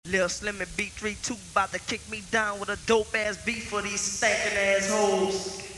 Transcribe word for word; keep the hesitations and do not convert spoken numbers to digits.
Lil Slim and B three two about to kick me down with a dope ass beat for these stinking assholes.